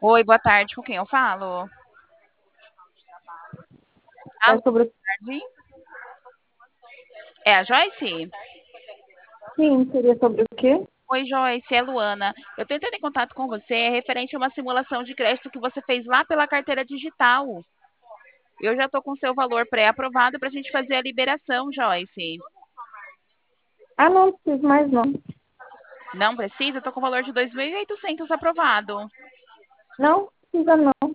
Oi, boa tarde, com quem eu falo? É Alô, sobre. boa tarde. É a Joyce? Sim, seria sobre o quê? Oi, Joyce, é Luana. Eu tô entrando em contato com você referente a uma simulação de crédito que você fez lá pela carteira digital. Eu já tô com seu valor pré-aprovado para a gente fazer a liberação, Joyce. Ah, não preciso mais não. Não precisa? Eu tô com o valor de 2.800 aprovado. Não precisa não.